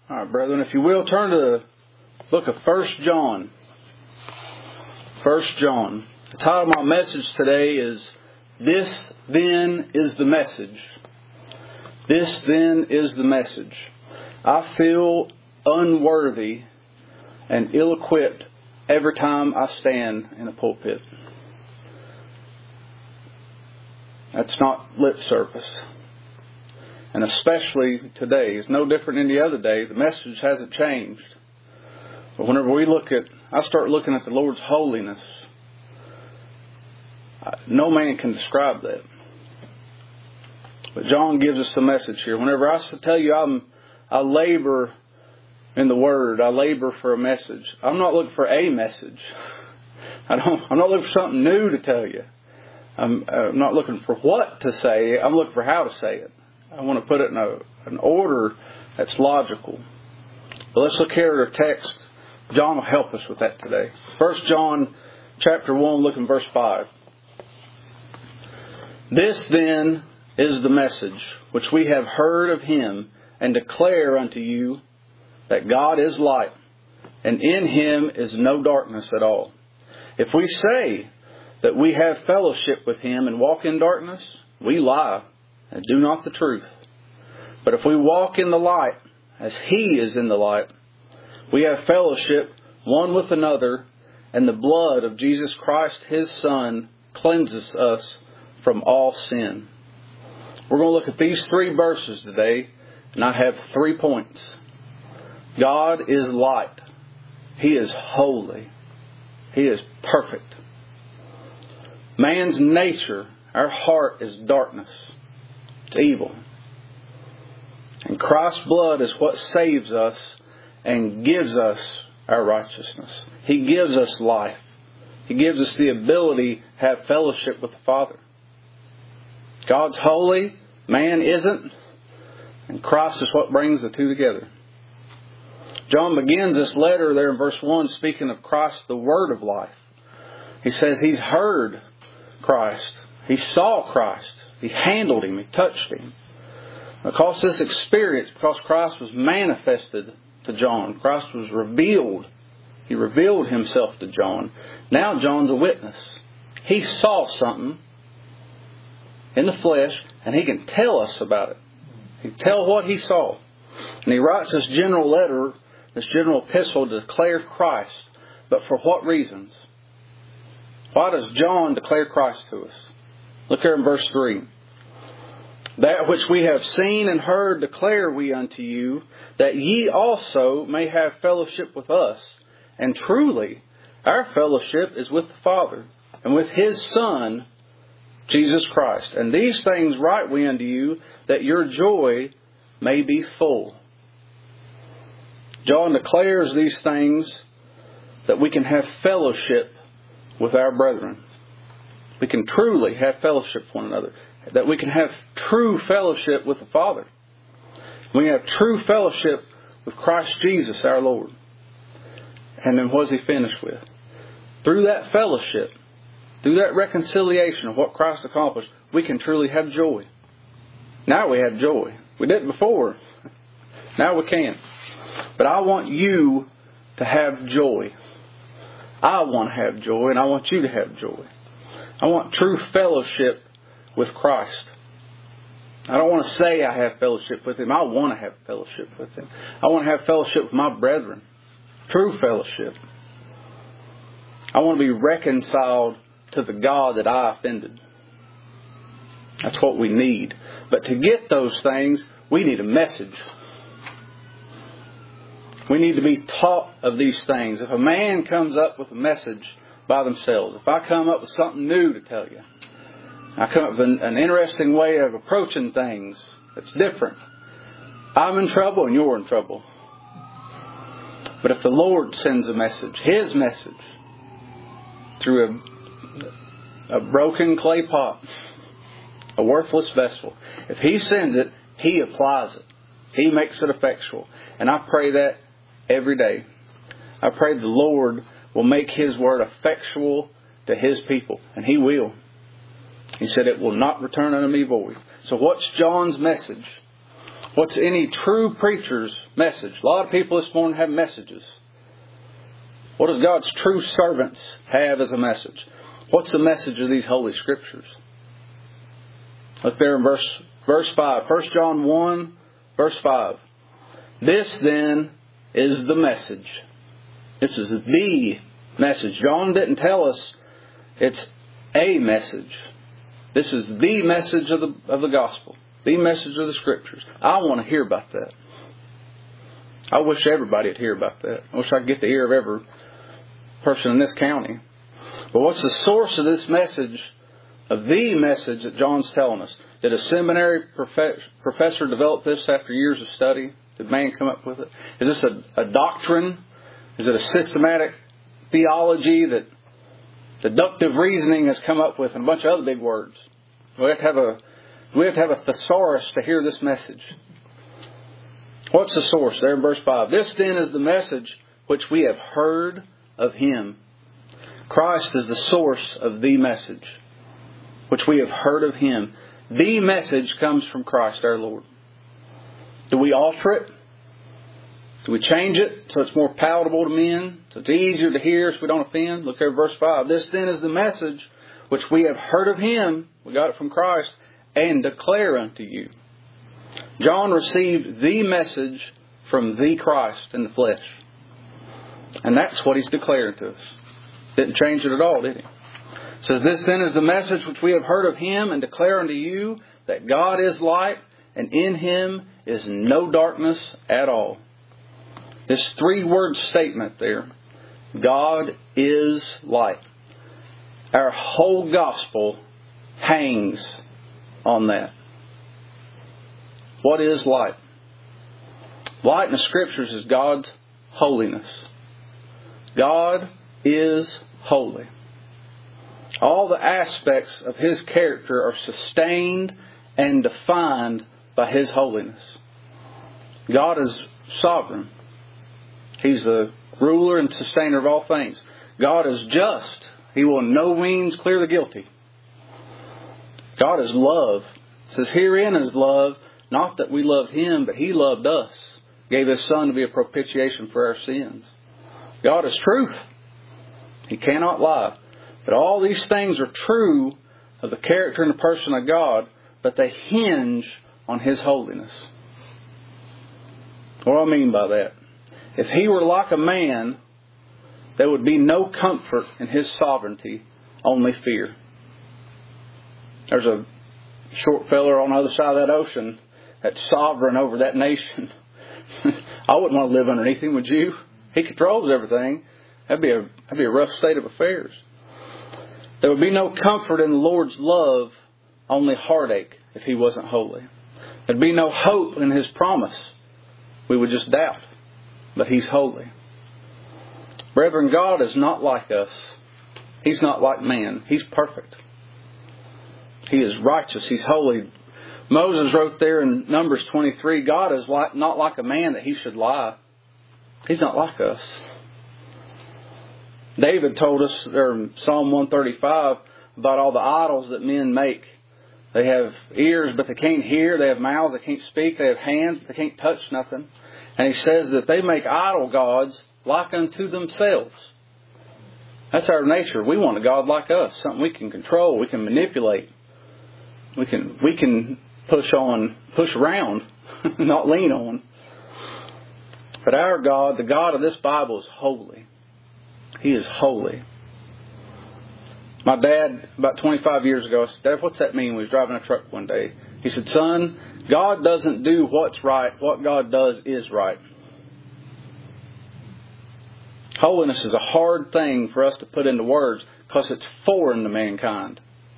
All right, brethren, if you will, turn to the book of 1 John. 1 John. The title of my message today is, This Then is the Message. This then is the message. I feel unworthy and ill-equipped every time I stand in a pulpit. That's not lip service. And especially today, it's no different than the other day. The message hasn't changed. But whenever I start looking at the Lord's holiness, no man can describe that. But John gives us the message here. Whenever I tell you I labor in the Word, I labor for a message. I'm not looking for a message. I'm not looking for something new to tell you. I'm not looking for what to say. I'm looking for how to say it. I want to put it in an order that's logical. But let's look here at our text. John will help us with that today. 1 John chapter 1, look in verse 5. This then is the message which we have heard of Him and declare unto you, that God is light, and in Him is no darkness at all. If we say that we have fellowship with Him and walk in darkness, we lie and do not the truth. But if we walk in the light, as He is in the light, we have fellowship one with another, and the blood of Jesus Christ, His Son, cleanses us from all sin. We're going to look at these 3 verses today, and I have 3 points. God is light. He is holy. He is perfect. Man's nature, our heart, is darkness. It's evil. And Christ's blood is what saves us and gives us our righteousness. He gives us life. He gives us the ability to have fellowship with the Father. God's holy, man isn't, and Christ is what brings the two together. John begins this letter there in verse 1 speaking of Christ, the Word of life. He says he's heard Christ. He saw Christ. He handled Him. He touched Him. Because this experience, because Christ was manifested to John, Christ was revealed. He revealed Himself to John. Now John's a witness. He saw something in the flesh, and he can tell us about it. He can tell what he saw. And he writes this general letter, this general epistle to declare Christ. But for what reasons? Why does John declare Christ to us? Look here in verse 3. That which we have seen and heard declare we unto you, that ye also may have fellowship with us. And truly, our fellowship is with the Father, and with His Son, Jesus Christ. And these things write we unto you, that your joy may be full. John declares these things that we can have fellowship with our brethren. We can truly have fellowship with one another. That we can have true fellowship with the Father. We have true fellowship with Christ Jesus our Lord. And then what does he finish with? Through that fellowship, through that reconciliation of what Christ accomplished, we can truly have joy. Now we have joy. We didn't before. Now we can. But I want you to have joy. I want to have joy, and I want you to have joy. I want true fellowship with Christ. I don't want to say I have fellowship with Him. I want to have fellowship with Him. I want to have fellowship with my brethren. True fellowship. I want to be reconciled to the God that I offended. That's what we need. But to get those things, we need a message. We need to be taught of these things. If a man comes up with a message by themselves, if I come up with something new to tell you, I come up with an interesting way of approaching things that's different, I'm in trouble and you're in trouble. But if the Lord sends a message, His message, through a broken clay pot, a worthless vessel, if He sends it, He applies it. He makes it effectual. And I pray that every day. I pray the Lord will make His word effectual to His people. And He will. He said it will not return unto me void. So what's John's message? What's any true preacher's message? A lot of people this morning have messages. What does God's true servants have as a message? What's the message of these Holy Scriptures? Look there in verse 5. 1 John 1, verse 5. This then is the message. This is the message. John didn't tell us it's a message. This is the message of the gospel. The message of the Scriptures. I want to hear about that. I wish everybody would hear about that. I wish I could get the ear of every person in this county. But what's the source of this message, of the message that John's telling us? Did a seminary professor develop this after years of study? Did man come up with it? Is this a doctrine? Is it a systematic theology that deductive reasoning has come up with, and a bunch of other big words? We have to have a thesaurus to hear this message. What's the source? There in verse 5. This then is the message which we have heard of Him. Christ is the source of the message which we have heard of Him. The message comes from Christ our Lord. Do we alter it? Do we change it so it's more palatable to men? So it's easier to hear so we don't offend? Look there at verse 5. This then is the message which we have heard of Him. We got it from Christ. And declare unto you. John received the message from the Christ in the flesh. And that's what he's declaring to us. Didn't change it at all, did he? It says, this then is the message which we have heard of Him, and declare unto you that God is light, and in Him is no darkness at all. This 3-word statement there. God is light. Our whole gospel hangs on that. What is light? Light in the Scriptures is God's holiness. God is holy. All the aspects of His character are sustained and defined by His holiness. God is sovereign. He's the ruler and sustainer of all things. God is just. He will in no means clear the guilty. God is love. It says, herein is love, not that we loved Him, but He loved us. Gave His Son to be a propitiation for our sins. God is truth. He cannot lie. But all these things are true of the character and the person of God, but they hinge on His holiness. What do I mean by that? If He were like a man, there would be no comfort in His sovereignty, only fear. There's a short feller on the other side of that ocean that's sovereign over that nation. I wouldn't want to live underneath him, would you? He controls everything. That'd be a rough state of affairs. There would be no comfort in the Lord's love, only heartache if He wasn't holy. There'd be no hope in His promise. We would just doubt. But He's holy. Brethren, God is not like us. He's not like man. He's perfect. He is righteous. He's holy. Moses wrote there in Numbers 23, God is not like a man that He should lie. He's not like us. David told us there in Psalm 135 about all the idols that men make. They have ears, but they can't hear. They have mouths, they can't speak. They have hands, but they can't touch nothing. And he says that they make idol gods like unto themselves. That's our nature. We want a God like us. Something we can control, we can manipulate. We can push around, not lean on. But our God, the God of this Bible, is holy. He is holy. My dad, about 25 years ago, I said, Dad, what's that mean? We was driving a truck one day. He said, son, God doesn't do what's right. What God does is right. Holiness is a hard thing for us to put into words because it's foreign to mankind.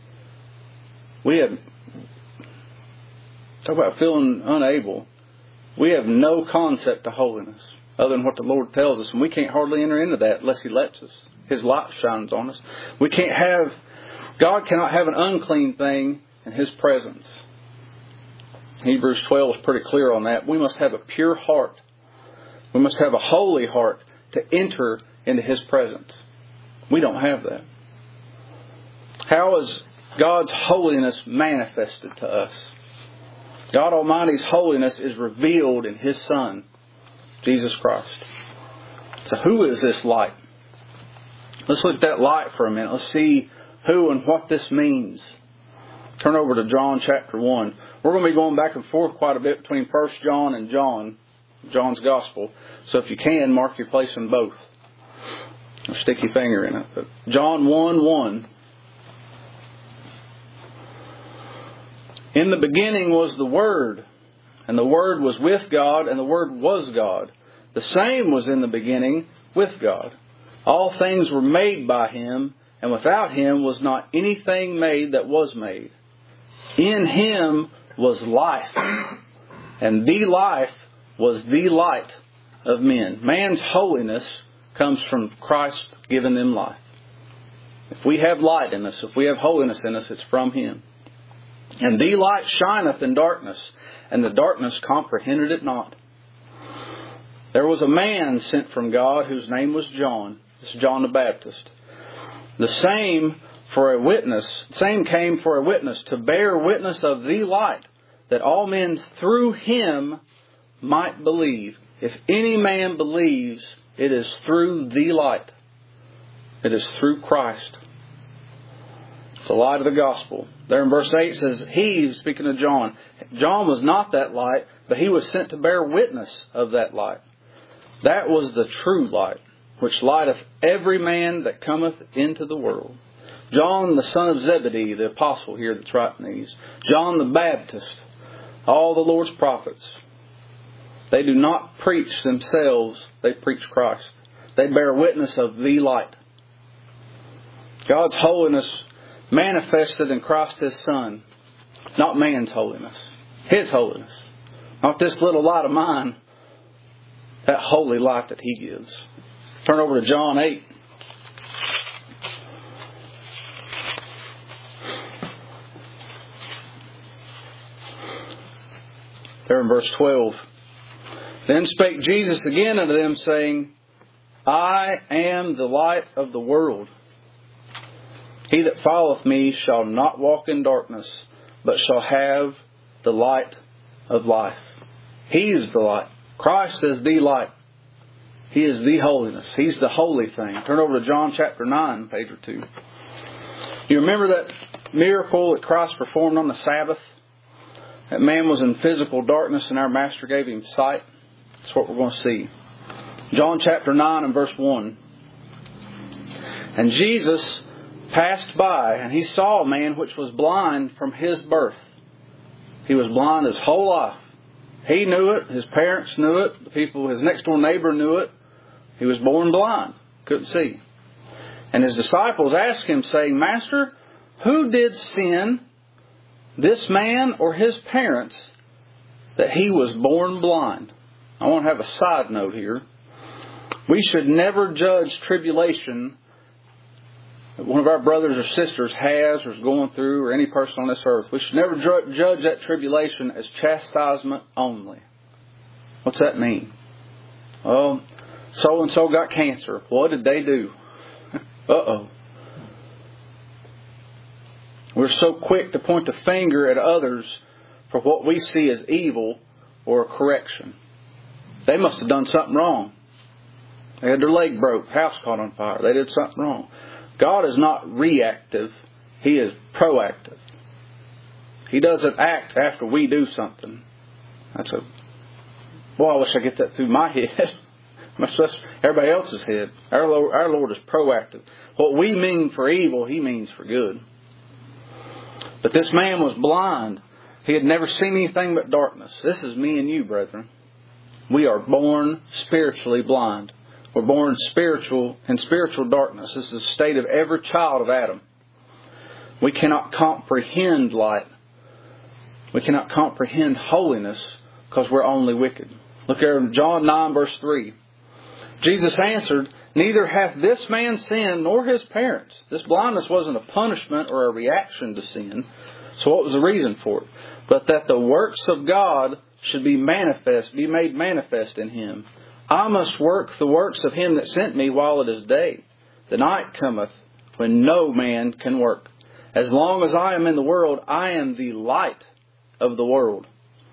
Talk about feeling unable. We have no concept of holiness other than what the Lord tells us. And we can't hardly enter into that unless He lets us. His light shines on us. God cannot have an unclean thing in His presence. Hebrews 12 is pretty clear on that. We must have a pure heart. We must have a holy heart to enter into His presence. We don't have that. How is God's holiness manifested to us? God Almighty's holiness is revealed in His Son, Jesus Christ. So who is this light? Let's look at that light for a minute. Let's see who and what this means. Turn over to John chapter 1. We're going to be going back and forth quite a bit between 1 John and John's Gospel. So if you can, mark your place in both. Or stick your finger in it. But John 1:1. In the beginning was the Word, and the Word was with God, and the Word was God. The same was in the beginning with God. All things were made by Him, and without Him was not anything made that was made. In Him was life, and the life was the light of men. Man's holiness comes from Christ giving them life. If we have light in us, if we have holiness in us, it's from Him. And the light shineth in darkness, and the darkness comprehended it not. There was a man sent from God whose name was John. This is John the Baptist. The same came for a witness to bear witness of the light, that all men through him might believe. If any man believes, it is through the light. It is through Christ. The light of the gospel. There in verse 8 says, He, speaking of John, John was not that light, but he was sent to bear witness of that light. That was the true light, which lighteth every man that cometh into the world. John, the son of Zebedee, the apostle here that's writing these. John the Baptist. All the Lord's prophets. They do not preach themselves, they preach Christ. They bear witness of the light. God's holiness manifested in Christ His Son. Not man's holiness. His holiness. Not this little light of mine. That holy light that He gives. Turn over to John 8. There in verse 12. Then spake Jesus again unto them, saying, I am the light of the world. He that followeth me shall not walk in darkness, but shall have the light of life. He is the light. Christ is the light. He is the holiness. He's the holy thing. Turn over to John chapter 9, page or 2. You remember that miracle that Christ performed on the Sabbath? That man was in physical darkness and our Master gave him sight. That's what we're going to see. John chapter 9 and verse 1. And Jesus passed by, and He saw a man which was blind from his birth. He was blind his whole life. He knew it. His parents knew it. The people, his next door neighbor knew it. He was born blind. Couldn't see. And His disciples asked Him, saying, Master, who did sin, this man or his parents, that he was born blind? I want to have a side note here. We should never judge tribulation that one of our brothers or sisters has or is going through, or any person on this earth. We should never judge that tribulation as chastisement only. What's that mean? Well, so-and-so got cancer. What did they do? Uh-oh. We're so quick to point the finger at others for what we see as evil or a correction. They must have done something wrong. They had their leg broke, house caught on fire. They did something wrong. God is not reactive. He is proactive. He doesn't act after we do something. Boy, I wish I get that through my head. Much less everybody else's head. Our Lord is proactive. What we mean for evil, He means for good. But this man was blind. He had never seen anything but darkness. This is me and you, brethren. We are born spiritually blind. We're born in spiritual darkness. This is the state of every child of Adam. We cannot comprehend light. We cannot comprehend holiness because we're only wicked. Look here in John 9 verse 3. Jesus answered, Neither hath this man sinned nor his parents. This blindness wasn't a punishment or a reaction to sin. So what was the reason for it? But that the works of God should be made manifest in him. I must work the works of him that sent me while it is day. The night cometh when no man can work. As long as I am in the world, I am the light of the world.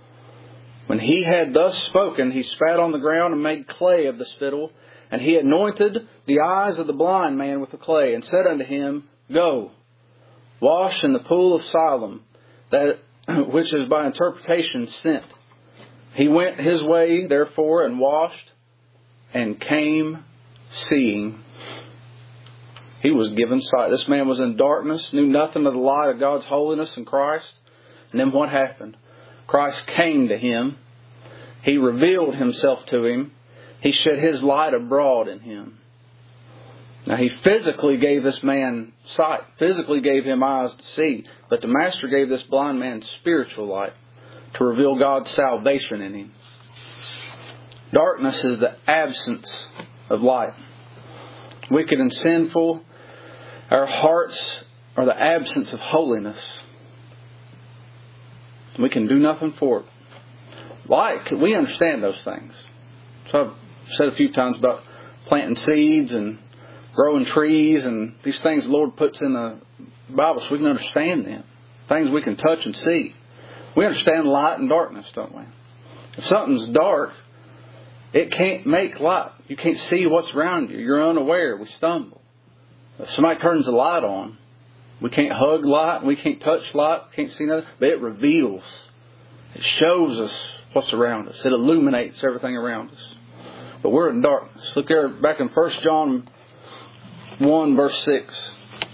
When he had thus spoken, he spat on the ground and made clay of the spittle. And he anointed the eyes of the blind man with the clay, and said unto him, Go, wash in the pool of Siloam, that which is by interpretation sent. He went his way, therefore, and washed, and came seeing. He was given sight. This man was in darkness, knew nothing of the light of God's holiness in Christ. And then what happened? Christ came to him. He revealed himself to him. He shed his light abroad in him. Now he physically gave this man sight, physically gave him eyes to see. But the Master gave this blind man spiritual light to reveal God's salvation in him. Darkness is the absence of light. Wicked and sinful, our hearts are the absence of holiness. We can do nothing for it. Light, we understand those things. So I've said a few times about planting seeds and growing trees and these things the Lord puts in the Bible so we can understand them. Things we can touch and see. We understand light and darkness, don't we? If something's dark, it can't make light. You can't see what's around you. You're unaware. We stumble. If somebody turns the light on, we can't hug light. We can't touch light. We can't see nothing. But it reveals. It shows us what's around us. It illuminates everything around us. But we're in darkness. Look there back in 1 John 1 verse 6.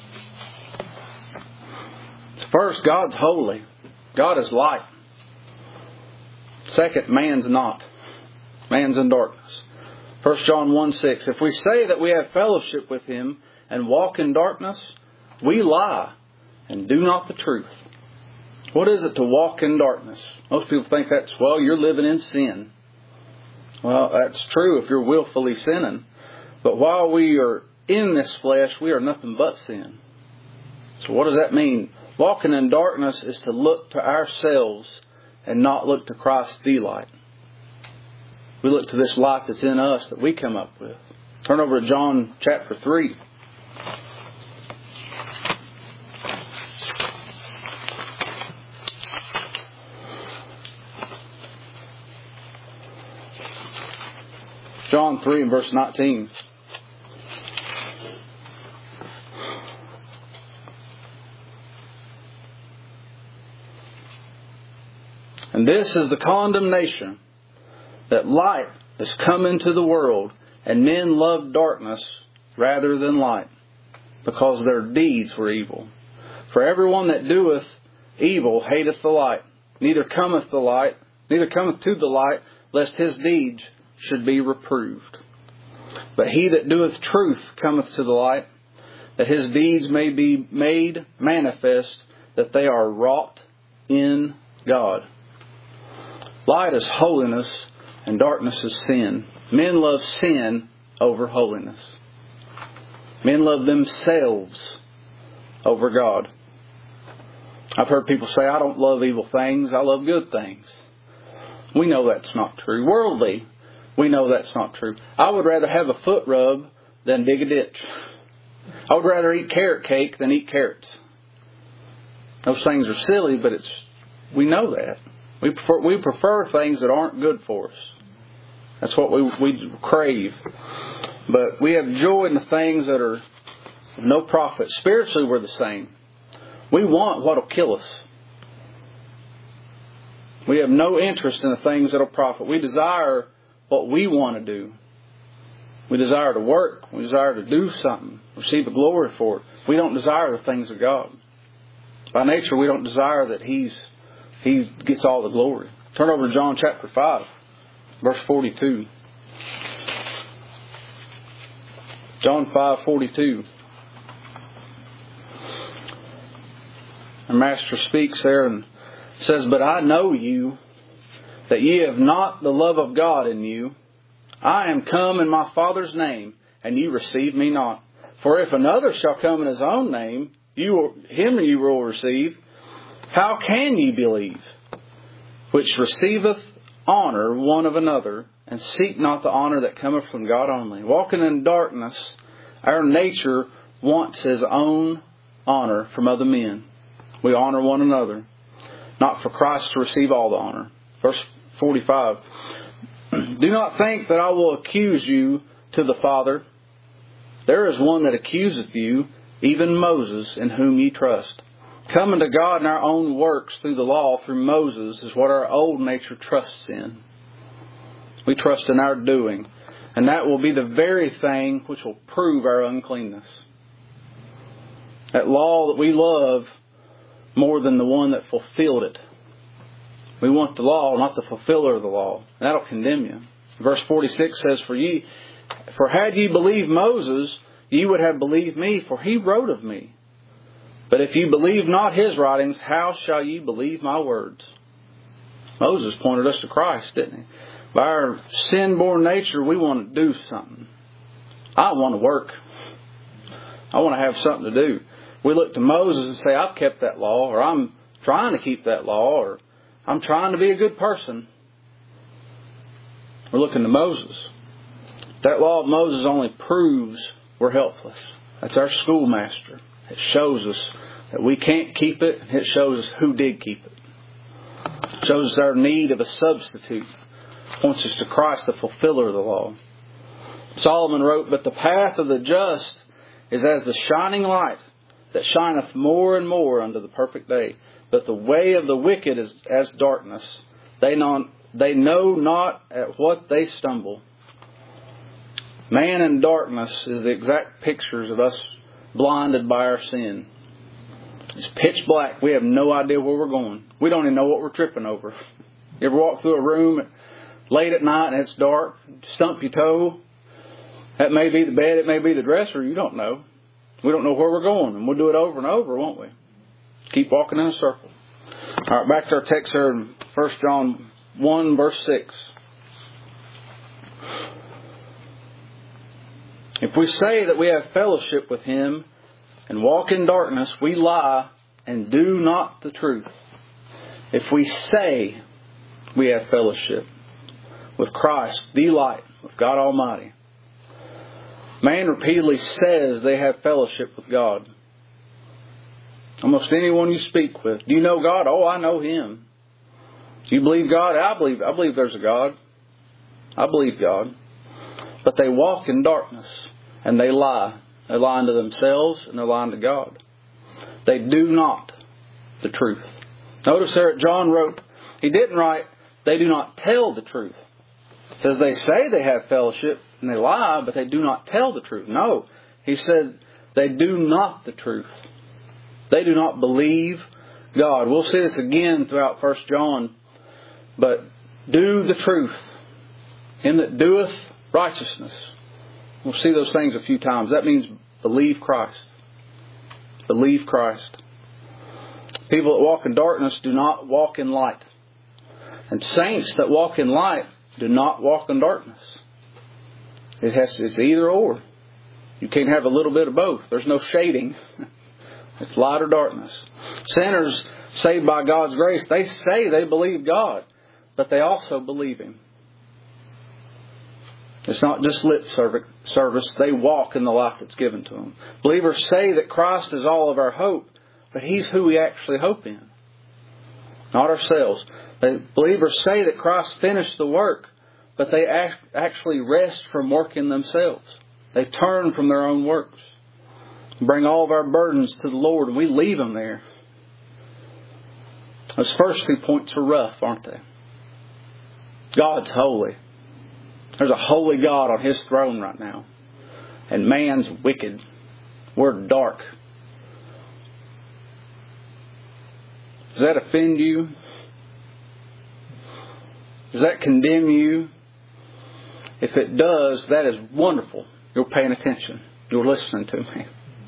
First, God's holy. God is light. Second, man's not. Man's in darkness. 1 John 1 6. If we say that we have fellowship with Him and walk in darkness, we lie and do not the truth. What is it to walk in darkness? Most people think that's, well, you're living in sin. Well, that's true if you're willfully sinning. But while we are in this flesh, we are nothing but sin. So what does that mean? Walking in darkness is to look to ourselves and not look to Christ the light. We look to this light that's in us that we come up with. Turn over to John chapter 3. John 3 and verse 19. And this is the condemnation, that light has come into the world, and men love darkness rather than light, because their deeds were evil. For everyone that doeth evil hateth the light, neither cometh to the light, lest his deeds should be reproved. But he that doeth truth cometh to the light, that his deeds may be made manifest, that they are wrought in God. Light is holiness, and darkness is sin. Men love sin over holiness. Men love themselves over God. I've heard people say, I don't love evil things, I love good things. We know that's not true. Worldly, we know that's not true. I would rather have a foot rub than dig a ditch. I would rather eat carrot cake than eat carrots. Those things are silly, but we know that. We prefer things that aren't good for us. That's what we crave. But we have joy in the things that are of no profit. Spiritually, we're the same. We want what will kill us. We have no interest in the things that will profit. We desire what we want to do. We desire to work. We desire to do something. Receive the glory for it. We don't desire the things of God. By nature, we don't desire that He gets all the glory. Turn over to John chapter 5, verse 42. John 5:42. The Master speaks there and says, But I know you, that ye have not the love of God in you. I am come in my Father's name, and ye receive me not. For if another shall come in his own name, him you will receive. How can ye believe? Which receiveth honor one of another, and seek not the honor that cometh from God only. Walking in darkness, our nature wants his own honor from other men. We honor one another, not for Christ to receive all the honor. Verse 45. Do not think that I will accuse you to the Father. There is one that accuseth you, even Moses, in whom ye trust. Coming to God in our own works through the law, through Moses, is what our old nature trusts in. We trust in our doing. And that will be the very thing which will prove our uncleanness. That law that we love more than the one that fulfilled it. We want the law, not the fulfiller of the law. And that'll condemn you. Verse 46 says, For had ye believed Moses, ye would have believed me, for he wrote of me. But if you believe not his writings, how shall ye believe my words? Moses pointed us to Christ, didn't he? By our sin-born nature, we want to do something. I want to work. I want to have something to do. We look to Moses and say, I've kept that law, or I'm trying to keep that law, or I'm trying to be a good person. We're looking to Moses. That law of Moses only proves we're helpless. That's our schoolmaster. It shows us that we can't keep it. It shows us who did keep it. It shows us our need of a substitute. It points us to Christ, the fulfiller of the law. Solomon wrote, But the path of the just is as the shining light that shineth more and more unto the perfect day. But the way of the wicked is as darkness. They know not at what they stumble. Man in darkness is the exact pictures of us blinded by our sin. It's pitch black. We have no idea where we're going. We don't even know what we're tripping over. You ever walk through a room late at night and it's dark, stump your toe? That may be the bed, it may be the dresser, you don't know. We don't know where we're going, and we'll do it over and over, won't we? Keep walking in a circle. All right, back to our text here in 1 John 1, verse 6. If we say that we have fellowship with Him and walk in darkness, we lie and do not the truth. If we say we have fellowship with Christ, the light, with God Almighty. Man repeatedly says they have fellowship with God. Almost anyone you speak with. Do you know God? Oh, I know Him. Do you believe God? I believe there's a God. I believe God. But they walk in darkness and they lie. They lie unto themselves and they lie unto God. They do not the truth. Notice there John wrote, he didn't write, they do not tell the truth. It says they say they have fellowship and they lie, but they do not tell the truth. No, he said they do not the truth. They do not believe God. We'll see this again throughout 1 John. But do the truth. Him that doeth righteousness. We'll see those things a few times. That means believe Christ. Believe Christ. People that walk in darkness do not walk in light. And saints that walk in light do not walk in darkness. It's either or. You can't have a little bit of both. There's no shading. It's light or darkness. Sinners saved by God's grace, they say they believe God, but they also believe Him. It's not just lip service. They walk in the life that's given to them. Believers say that Christ is all of our hope, but He's who we actually hope in, not ourselves. Believers say that Christ finished the work, but they actually rest from working themselves. They turn from their own works. Bring all of our burdens to the Lord and we leave them there. Those first 2 points are rough, aren't they? God's holy. There's a holy God on His throne right now. And man's wicked. We're dark. Does that offend you? Does that condemn you? If it does, that is wonderful. You're paying attention. You're listening to me.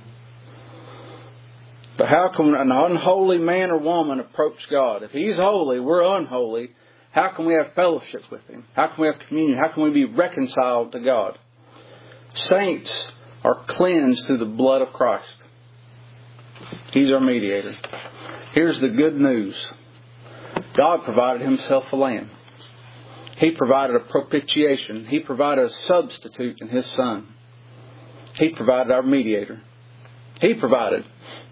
But how can an unholy man or woman approach God? If He's holy, we're unholy. How can we have fellowship with Him? How can we have communion? How can we be reconciled to God? Saints are cleansed through the blood of Christ. He's our mediator. Here's the good news. God provided Himself a lamb. He provided a propitiation. He provided a substitute in His Son. He provided our mediator. He provided.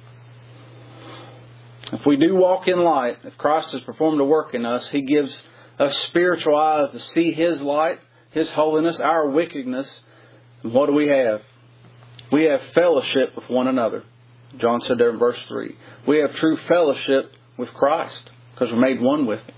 If we do walk in light, if Christ has performed a work in us, He gives us spiritual eyes to see His light, His holiness, our wickedness. And what do we have? We have fellowship with one another. John said there in verse 3. We have true fellowship with Christ because we're made one with Him.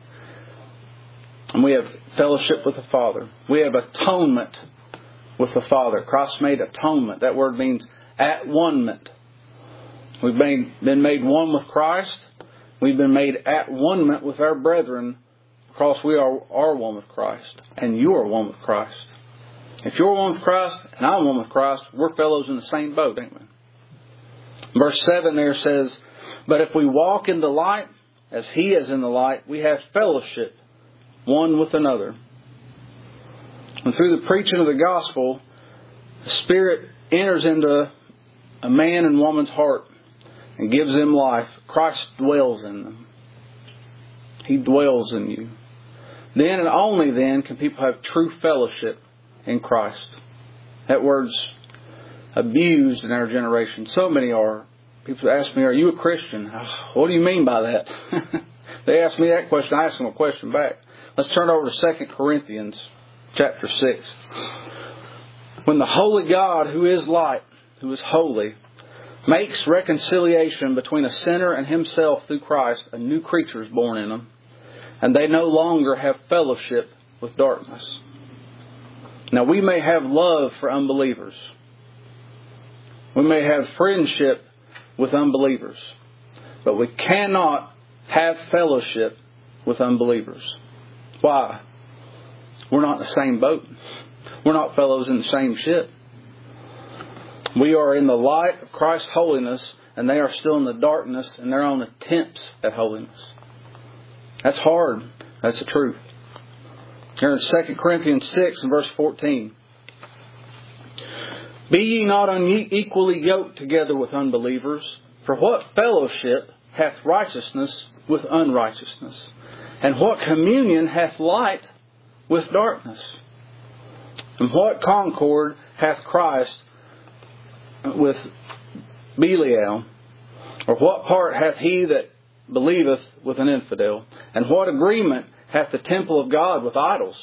And we have fellowship with the Father. We have atonement with the Father. Christ made atonement. That word means at one-ment. We've been made one with Christ. We've been made at one-ment with our brethren because we are one with Christ. And you are one with Christ. If you're one with Christ and I'm one with Christ, we're fellows in the same boat, ain't we? Verse 7 there says, but if we walk in the light, as He is in the light, we have fellowship one with another. And through the preaching of the gospel, the Spirit enters into a man and woman's heart and gives them life. Christ dwells in them. He dwells in you. Then and only then can people have true fellowship in Christ. That word's abused in our generation. So many are. People ask me, are you a Christian? What do you mean by that? They ask me that question. I ask them a question back. Let's turn over to 2 Corinthians chapter 6. When the holy God, who is light, who is holy, makes reconciliation between a sinner and Himself through Christ, a new creature is born in them, and they no longer have fellowship with darkness. Now we may have love for unbelievers. We may have friendship with unbelievers. But we cannot have fellowship with unbelievers. Why? We're not in the same boat. We're not fellows in the same ship. We are in the light of Christ's holiness, and they are still in the darkness in their own attempts at holiness. That's hard. That's the truth. Here in 2 Corinthians 6 and verse 14. Be ye not unequally yoked together with unbelievers, for what fellowship hath righteousness with unrighteousness? And what communion hath light with darkness? And what concord hath Christ with Belial? Or what part hath he that believeth with an infidel? And what agreement hath the temple of God with idols?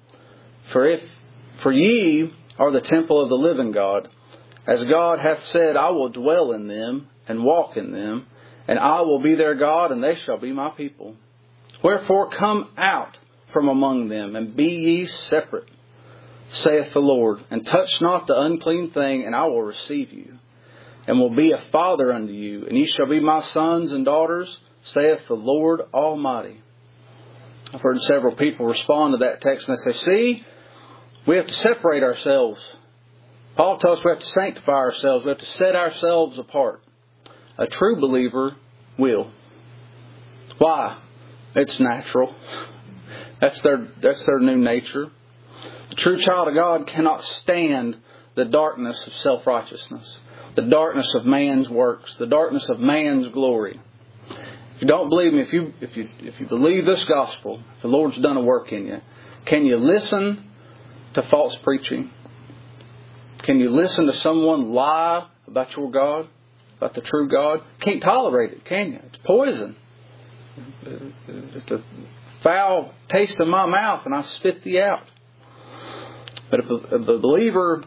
For ye are the temple of the living God. As God hath said, I will dwell in them and walk in them, and I will be their God, and they shall be my people. Wherefore come out from among them, and be ye separate, saith the Lord, and touch not the unclean thing, and I will receive you, and will be a father unto you, and ye shall be my sons and daughters, saith the Lord Almighty. I've heard several people respond to that text, and they say, see, we have to separate ourselves. Paul tells us we have to sanctify ourselves. We have to set ourselves apart. A true believer will. Why? It's natural. That's their new nature. The true child of God cannot stand the darkness of self-righteousness, the darkness of man's works, the darkness of man's glory. If you don't believe me, if you believe this gospel, if the Lord's done a work in you, can you listen to false preaching? Can you listen to someone lie about your God, about the true God? Can't tolerate it, can you? It's poison. It's a foul taste in my mouth, and I spit thee out. But if the believer,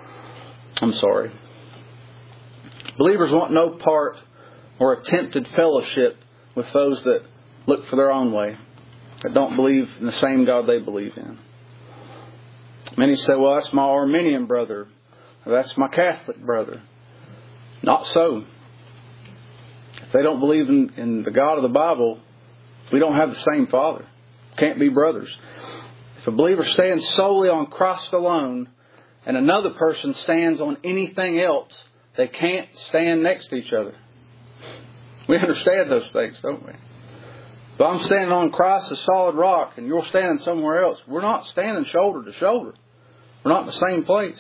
believers want no part or attempted fellowship with those that look for their own way, that don't believe in the same God they believe in. Many say, well, that's my Arminian brother, or that's my Catholic brother. Not so. If they don't believe in the God of the Bible, we don't have the same Father. Can't be brothers. If a believer stands solely on Christ alone, and another person stands on anything else, they can't stand next to each other. We understand those things, don't we? If I'm standing on Christ, a solid rock, and you're standing somewhere else, we're not standing shoulder to shoulder. We're not in the same place.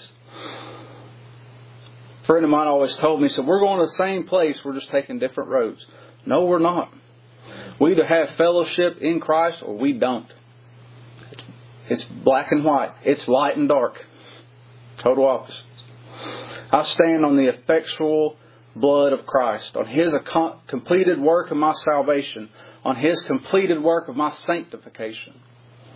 A friend of mine always told me, he said, we're going to the same place, we're just taking different roads. No, we're not. We either have fellowship in Christ or we don't. It's black and white. It's light and dark. Total opposites. I stand on the effectual blood of Christ, on His completed work of my salvation, on His completed work of my sanctification.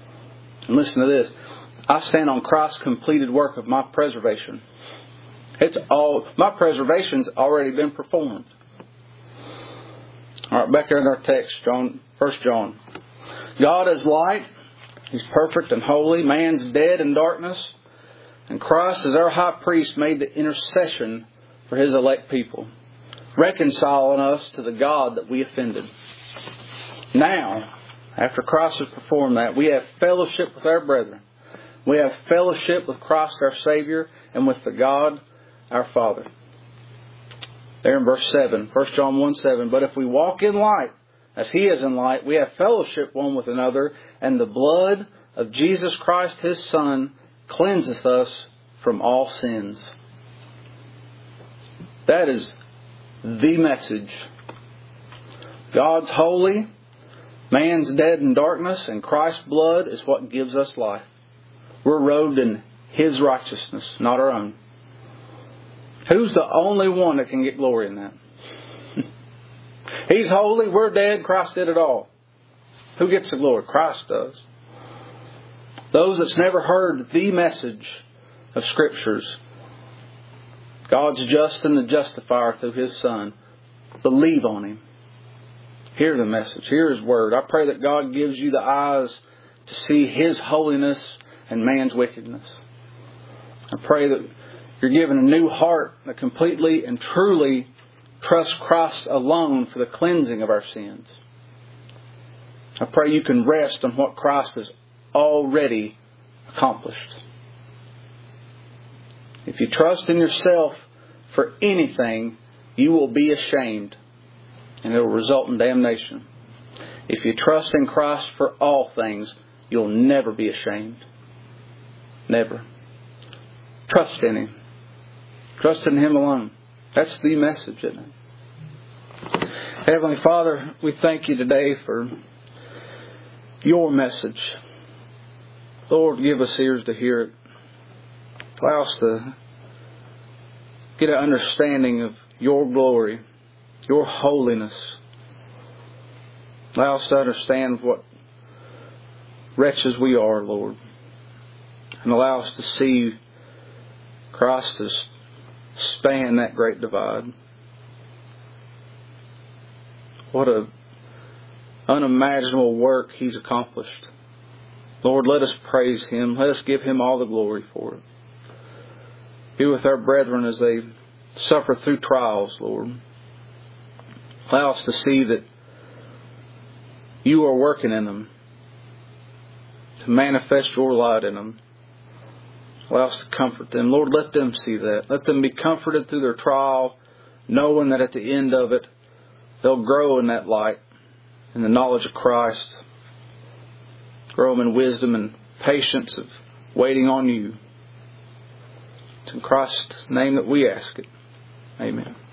And listen to this. I stand on Christ's completed work of my preservation. My preservation's already been performed. All right, back there in our text, 1 John. God is light. He's perfect and holy. Man's dead in darkness. And Christ, as our high priest, made the intercession for His elect people, reconciling us to the God that we offended. Now, after Christ has performed that, we have fellowship with our brethren. We have fellowship with Christ our Savior and with the God our Father. There in verse 7, 1 John 1:7. But if we walk in light, as He is in light, we have fellowship one with another, and the blood of Jesus Christ His Son cleanseth us from all sins. That is the message. God's holy, man's dead in darkness, and Christ's blood is what gives us life. We're robed in His righteousness, not our own. Who's the only one that can get glory in that? He's holy, we're dead, Christ did it all. Who gets the glory? Christ does. Those that's never heard the message of Scriptures, God's just and the justifier through His Son, believe on Him. Hear the message. Hear His Word. I pray that God gives you the eyes to see His holiness and man's wickedness. I pray that you're given a new heart that completely and truly trusts Christ alone for the cleansing of our sins. I pray you can rest on what Christ has already accomplished. If you trust in yourself for anything, you will be ashamed, and it will result in damnation. If you trust in Christ for all things, you'll never be ashamed. Never. Trust in Him. Trust in Him alone. That's the message, isn't it? Heavenly Father, we thank You today for Your message. Lord, give us ears to hear it. Allow us to get an understanding of Your glory, Your holiness. Allow us to understand what wretches we are, Lord. And allow us to see Christ as span that great divide. What a unimaginable work He's accomplished. Lord, let us praise Him. Let us give Him all the glory for it. Be with our brethren as they suffer through trials, Lord. Allow us to see that You are working in them, to manifest Your light in them. Allow us to comfort them. Lord, let them see that. Let them be comforted through their trial, knowing that at the end of it, they'll grow in that light, in the knowledge of Christ. Grow them in wisdom and patience of waiting on You. It's in Christ's name that we ask it. Amen.